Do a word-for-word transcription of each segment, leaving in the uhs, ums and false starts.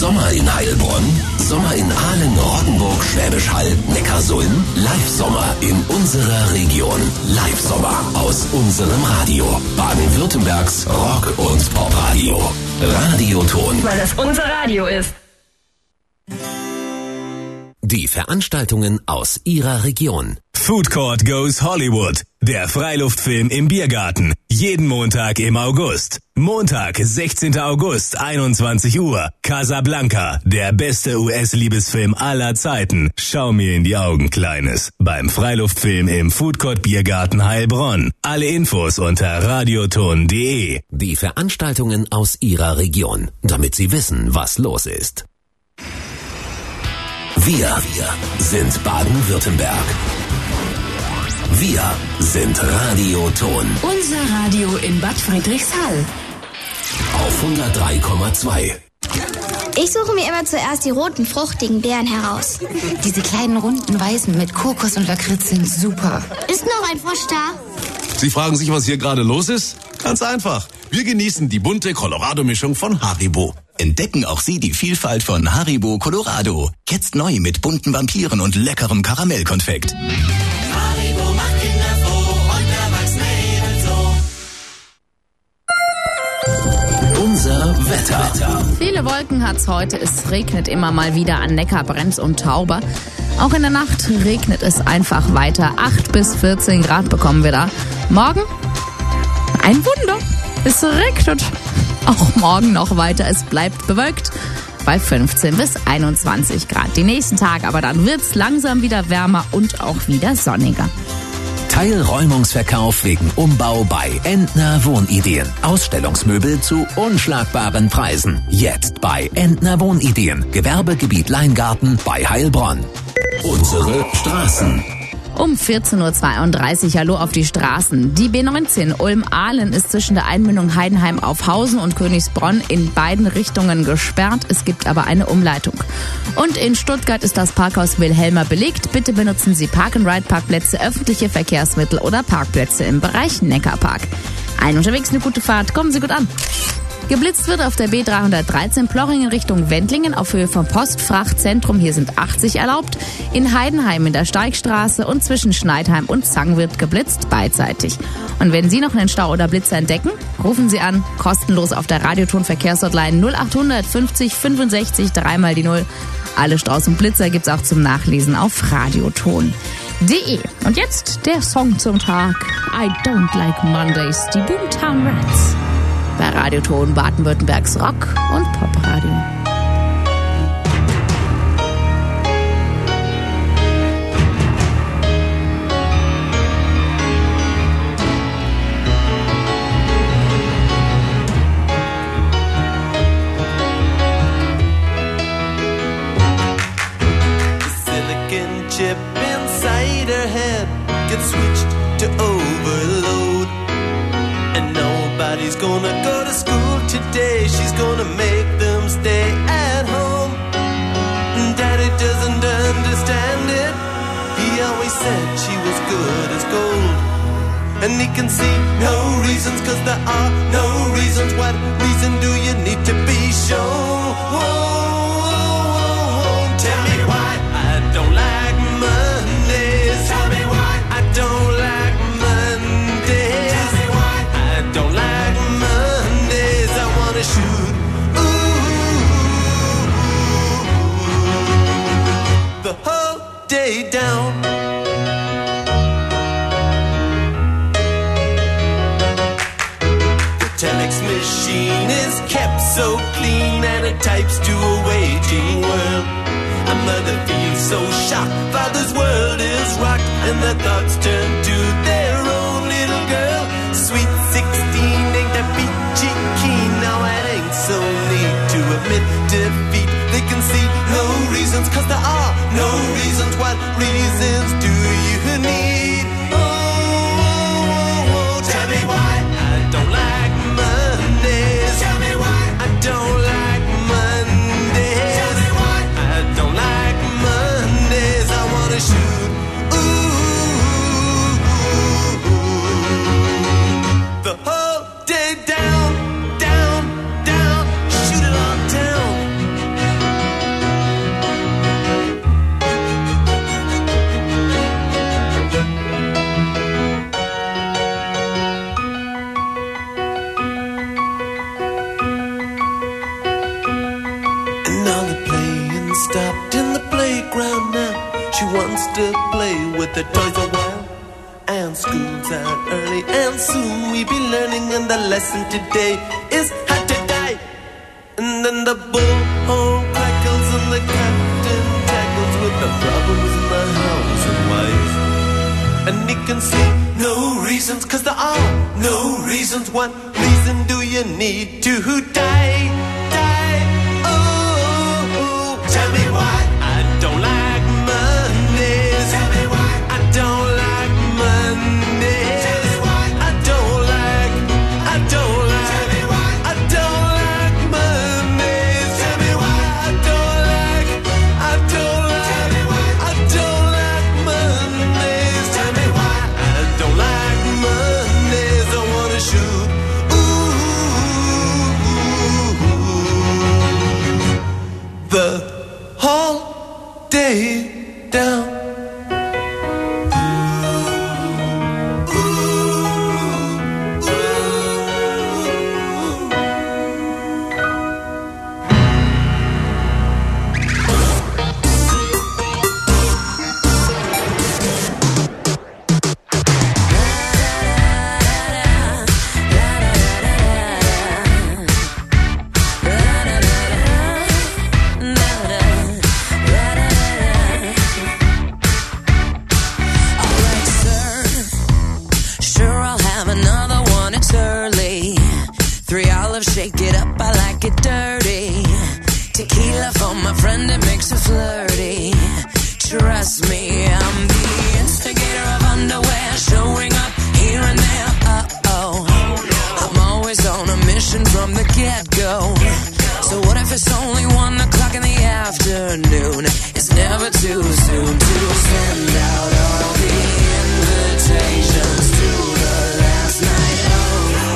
Sommer in Heilbronn, Sommer in Aalen, Rottenburg, Schwäbisch Hall, Neckarsulm, Live-Sommer in unserer Region. Live-Sommer aus unserem Radio. Baden-Württembergs Rock- und Popradio. Radioton. Weil das unser Radio ist. Die Veranstaltungen aus Ihrer Region. Food Court Goes Hollywood. Der Freiluftfilm im Biergarten. Jeden Montag im August. Montag, sechzehnten August, einundzwanzig Uhr. Casablanca, der beste U S-Liebesfilm aller Zeiten. Schau mir in die Augen, Kleines. Beim Freiluftfilm im Food Court Biergarten Heilbronn. Alle Infos unter radioton punkt de. Die Veranstaltungen aus Ihrer Region, damit Sie wissen, was los ist. Wir, wir sind Baden-Württemberg. Wir sind Radioton. Unser Radio in Bad Friedrichshall. Auf hundertdrei Komma zwei. Ich suche mir immer zuerst die roten, fruchtigen Beeren heraus. Diese kleinen, runden, weißen mit Kokos und Lakritz sind super. Ist noch ein Frosch da? Sie fragen sich, was hier gerade los ist? Ganz einfach. Wir genießen die bunte Colorado-Mischung von Haribo. Entdecken auch Sie die Vielfalt von Haribo Colorado. Jetzt neu mit bunten Vampiren und leckerem Karamellkonfekt. Haribo macht Kinder froh und Erwachsene ebenso. Unser Wetter. Viele Wolken hat's heute. Es regnet immer mal wieder an Neckar, Brenz und Tauber. Auch in der Nacht regnet es einfach weiter. acht bis vierzehn Grad bekommen wir da. Morgen ein Wunder. Es regnet. Auch morgen noch weiter. Es bleibt bewölkt bei fünfzehn bis einundzwanzig Grad. Die nächsten Tage aber dann wird's langsam wieder wärmer und auch wieder sonniger. Teilräumungsverkauf wegen Umbau bei Entner Wohnideen. Ausstellungsmöbel zu unschlagbaren Preisen. Jetzt bei Entner Wohnideen. Gewerbegebiet Leingarten bei Heilbronn. Unsere Straßen. Um vierzehn Uhr zweiunddreißig, hallo auf die Straßen. Die B neunzehn Ulm-Ahlen ist zwischen der Einmündung Heidenheim auf Hausen und Königsbronn in beiden Richtungen gesperrt. Es gibt aber eine Umleitung. Und in Stuttgart ist das Parkhaus Wilhelma belegt. Bitte benutzen Sie Park-and-Ride-Parkplätze, öffentliche Verkehrsmittel oder Parkplätze im Bereich Neckarpark. Ein unterwegs eine gute Fahrt. Kommen Sie gut an. Geblitzt wird auf der B dreihundertdreizehn Plochingen Richtung Wendlingen auf Höhe vom Postfrachtzentrum. Hier sind achtzig erlaubt. In Heidenheim in der Steigstraße und zwischen Schneidheim und Zang wird geblitzt beidseitig. Und wenn Sie noch einen Stau oder Blitzer entdecken, rufen Sie an, kostenlos auf der Radioton Verkehrshotline null achthundert fünfzig fünfundsechzig dreimal die null. Alle Staus und Blitzer gibt's auch zum Nachlesen auf radioton punkt de. Und jetzt der Song zum Tag. I Don't Like Mondays, die Boomtown Rats. Bei Radioton Baden-Württembergs Rock- und Popradio. The silicon chip inside her head gets switched to overload. And nobody's gonna go to school today. She's gonna make them stay at home. Daddy doesn't understand it. He always said she was good as gold. And he can see no reasons, cause there are no reasons. What reason do you need to be shown? Whoa, whoa, whoa, whoa. Tell me why I don't like Mondays. Tell me why I don't like Mondays. Tell me why I don't like Mondays. I wanna shoot ooh, the whole day down. Telex machine is kept so clean and it types to a waging world. A mother feels so shocked, father's world is rocked, and their thoughts turn to their own little girl. Sweet sixteen ain't that peachy keen. Now it ain't so neat to admit defeat. They can see no reasons, cause there are no reasons. What reasons do you need? Oh, oh, oh, tell me why I don't like Mondays. Tell me why I don't like Mondays. Tell me why I don't like Mondays. I wanna shoot ooh, Now the playing stopped in the playground now. She wants to play with the toys a while. And school's out early and soon we be learning. And the lesson today is how to die. And then the bullhorn crackles and the captain tackles with the problems in the house and wife. And he can see no reasons, cause there are no reasons. What reason do you need to die? Die, oh, oh. Tell me why I don't like Mondays. Tell me why I don't like Mondays. Tell me why I don't like, I don't like, tell me why I don't like Mondays. Tell me why I don't like, I don't like, tell me why I don't like Mondays. Tell me why I don't like Mondays. I wanna shoot, ooh, the whole day down. Shake it up, I like it dirty. Tequila for my friend, it makes it flirty. Trust me, I'm the instigator of underwear, showing up here and there. Uh-oh, I'm always on a mission from the get-go. So what if it's only one o'clock in the afternoon? It's never too soon to send out all the invitations to the last night of.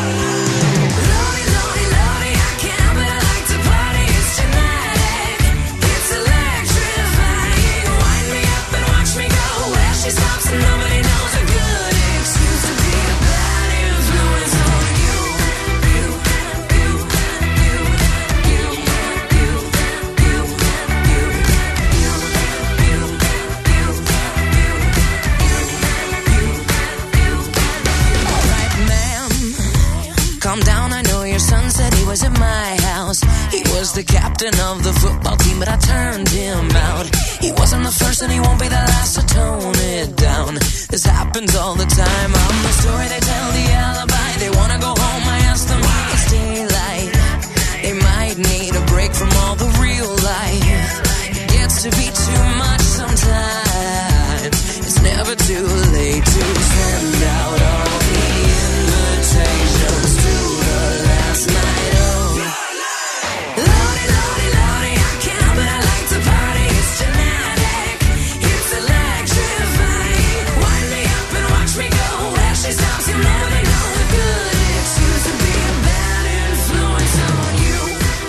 She stops and nobody knows a good excuse to be a bad influence on you. You, you, you, you, you, you, you, you, you. Alright, ma'am, calm down. I know your son said he was at my house. He was the captain of the football team, but I turned him out. He wasn't the first and he won't be the last, so tone it down. This happens all the time. I'm the story they tell, the alibi. They wanna go home, I ask them why it's daylight. They might need a break from all the real life. It gets to be too much sometimes. It's never too late to send out all the invitations to the last night of. Lordy, lordy, lordy, I can't help it, I like to party. It's genetic, it's electrifying. Wind me up and watch me go. Where she stops, you'll never know a good excuse to be a bad influence on you.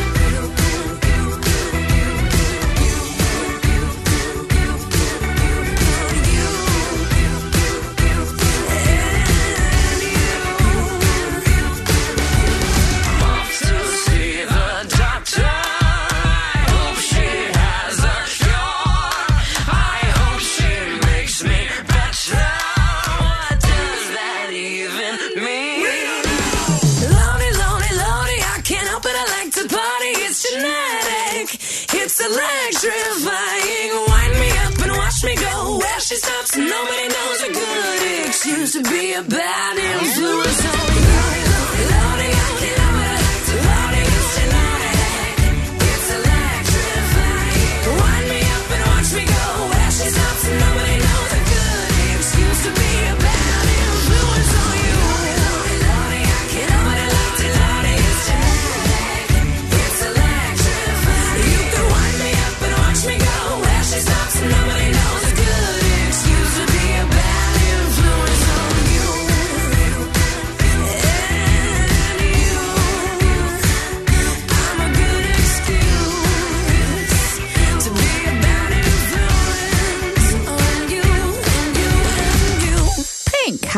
I'm off to see the doctor. I hope she has a cure. I hope she makes me better. What does that even mean? Lonely, lonely, lonely, I can't help it, I like to party. It's genetic, it's electrifying. Wind me up and watch me go. Where she stops, nobody knows a good excuse to be a bad influence on you. Lonely, lonely, I can't help it, I like to party. It's genetic, it's electrifying. Wind me up and watch me go. Where she stops, nobody knows a good excuse to be a bad influence on you. Lonely, lonely, I can't help it, I like to party. It's genetic, it's electrifying. You can wind me up and watch me go. Where she stops, nobody knows a good excuse to be a bad influence on you.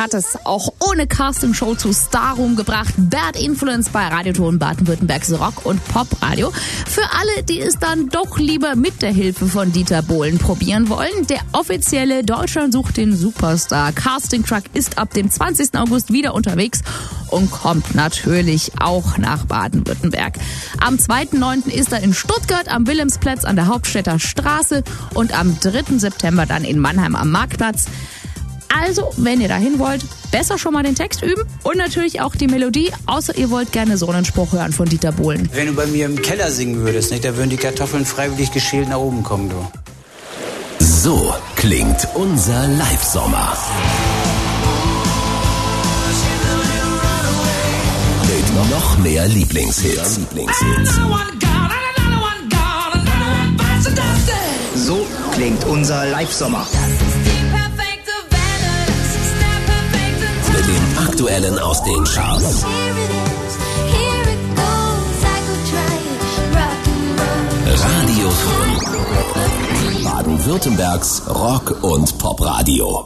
hat es auch ohne Castingshow zu Starruhm gebracht. Bad Influence bei Radioton Baden-Württembergs Rock- und Popradio. Für alle, die es dann doch lieber mit der Hilfe von Dieter Bohlen probieren wollen. Der offizielle Deutschland sucht den Superstar Casting-Truck ist ab dem zwanzigsten August wieder unterwegs und kommt natürlich auch nach Baden-Württemberg. Am zweiten neunten ist er in Stuttgart am Wilhelmsplatz an der Hauptstädter Straße und am dritten September dann in Mannheim am Marktplatz. Also, wenn ihr dahin wollt, besser schon mal den Text üben und natürlich auch die Melodie, außer ihr wollt gerne so einen Spruch hören von Dieter Bohlen. Wenn du bei mir im Keller singen würdest, nicht, da würden die Kartoffeln freiwillig geschält nach oben kommen, du. So klingt unser Live-Sommer. Mit noch mehr Lieblingshits. Lieblingshits. So klingt unser Live-Sommer. Mit dem Aktuellen aus den Charts. Radioton. Baden-Württembergs Rock- und Popradio.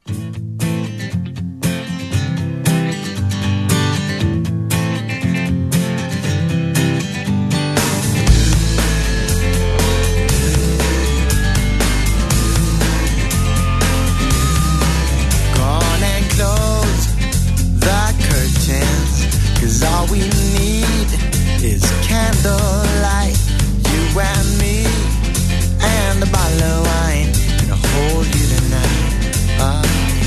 All we need is candlelight, you and me, and a bottle of wine, and I'll hold you tonight. Uh,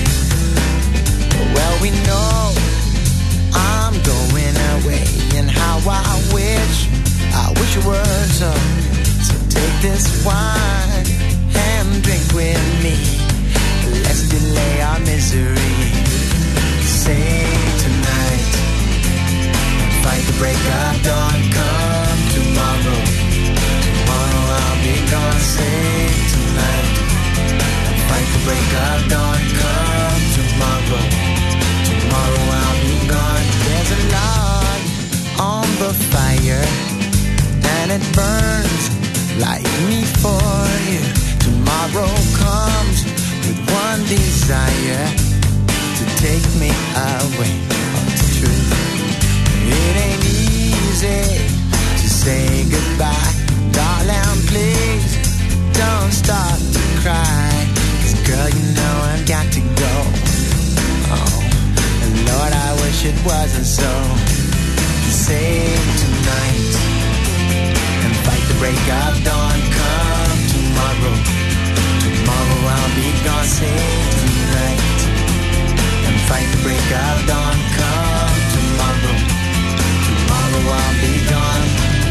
well, we know I'm going away, and how I wish, I wish it were so. So take this wine and drink with me. Let's delay our misery. Say tonight. Fight the break of dawn, come tomorrow. Tomorrow I'll be gone, say tonight. Fight the break of dawn, come tomorrow. Tomorrow I'll be gone. There's a log on the fire, and it burns like me for you. Tomorrow comes with one desire, to take me away from the truth. It ain't easy to say goodbye. Darling, please don't start to cry. 'Cause girl, you know I've got to go. Oh, and Lord, I wish it wasn't so. Save tonight and fight the break of dawn. Come tomorrow. Tomorrow I'll be gone. Save tonight and fight the break of dawn. Come tomorrow. Tomorrow I'll be gone.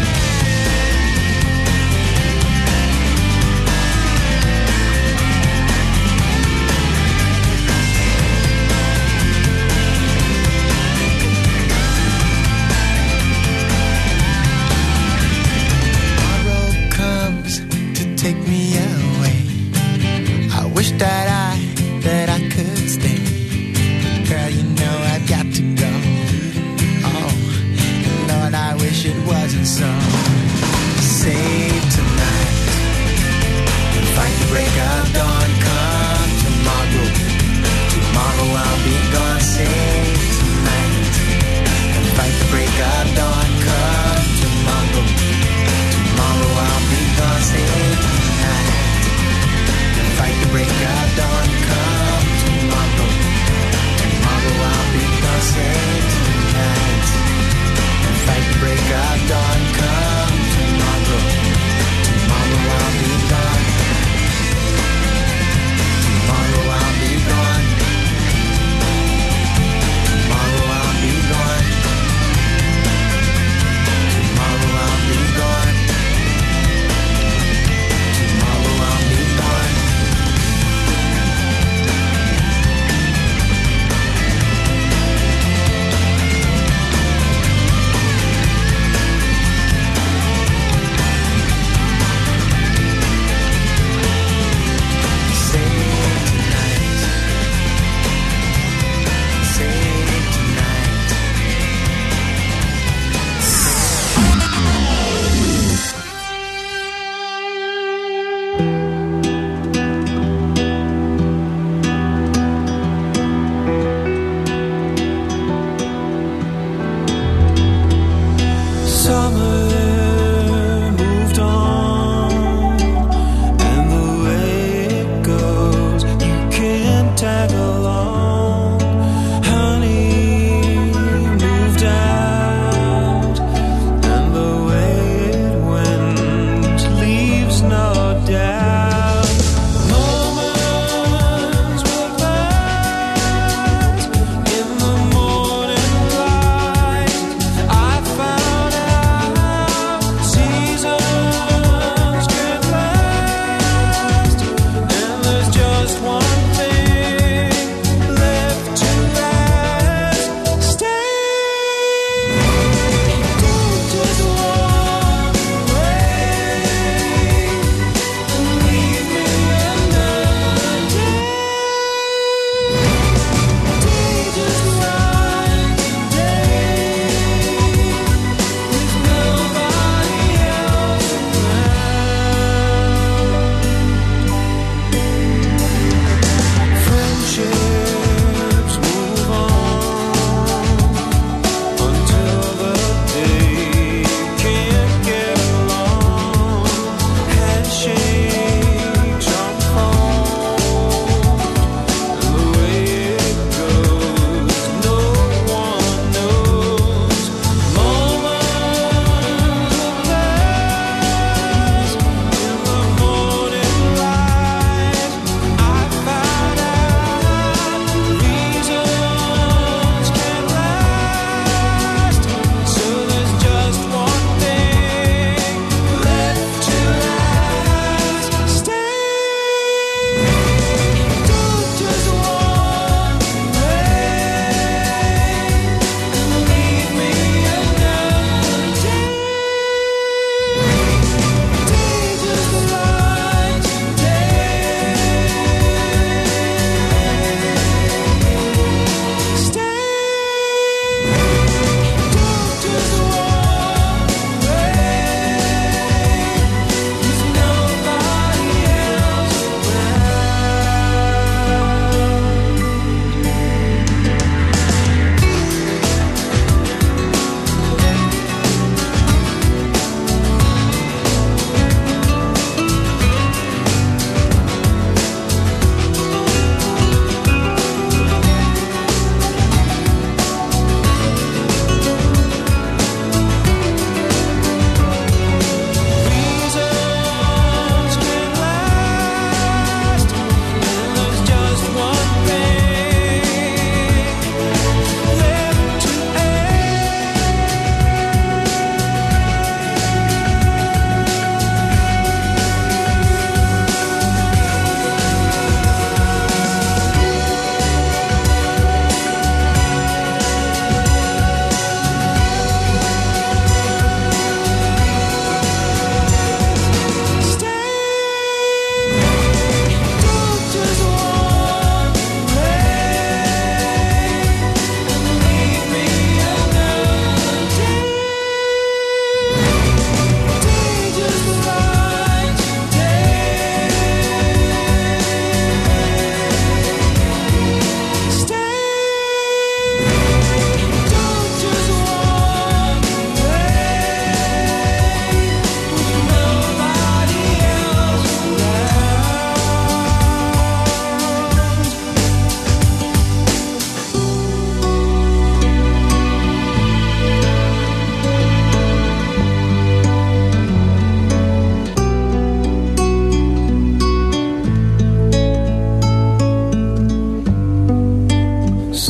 Tomorrow comes to take me away. I wish that I, that I could stay. Girl, you know I've got to go. Lord, I wish it wasn't so. Save tonight and fight the break of dawn. Come tomorrow. Tomorrow I'll be gone. Save tonight and fight the break of dawn. Come tomorrow. Tomorrow I'll be gone. Save tonight.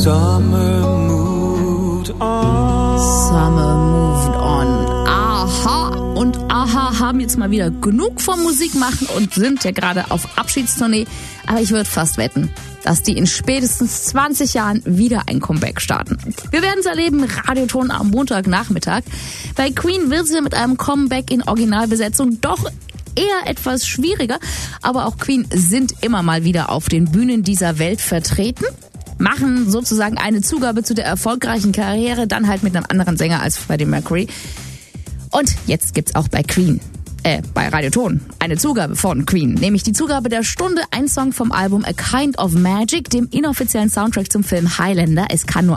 Summer moved on. Summer moved on. Aha und Aha haben jetzt mal wieder genug vom Musik machen und sind ja gerade auf Abschiedstournee. Aber ich würde fast wetten, dass die in spätestens zwanzig Jahren wieder ein Comeback starten. Wir werden es erleben, Radioton am Montagnachmittag. Bei Queen wird es ja mit einem Comeback in Originalbesetzung doch eher etwas schwieriger. Aber auch Queen sind immer mal wieder auf den Bühnen dieser Welt vertreten. Machen sozusagen eine Zugabe zu der erfolgreichen Karriere, dann halt mit einem anderen Sänger als Freddie Mercury. Und jetzt gibt's auch bei Queen, äh, bei Radioton, eine Zugabe von Queen. Nämlich die Zugabe der Stunde, ein Song vom Album A Kind of Magic, dem inoffiziellen Soundtrack zum Film Highlander. Es kann nur